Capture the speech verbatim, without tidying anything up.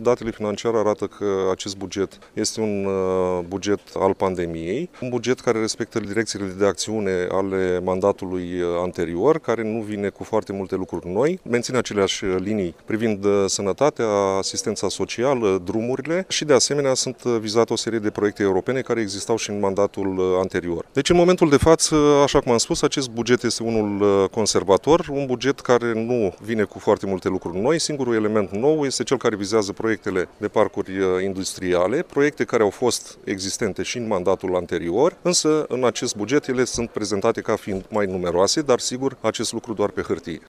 datele financiare arată că acest buget este un buget al pandemiei, un buget care respectă direcțiile de acțiune ale mandatului anterior, care nu vine cu foarte multe lucruri noi, menține aceleași linii privind sănătatea, asistența socială, drumurile și de asemenea sunt vizate o serie de proiecte europene care existau și în mandatul anterior. Deci în momentul de față, așa cum am spus, acest buget este unul conservator, un buget care nu vine cu foarte multe lucruri noi. Singurul element nou este cel care vizează proiectele de parcuri industriale, proiecte care au fost existente și în mandatul anterior, însă în acest buget ele sunt prezentate ca fiind mai numeroase, dar sigur acest lucru doar pe hârtie.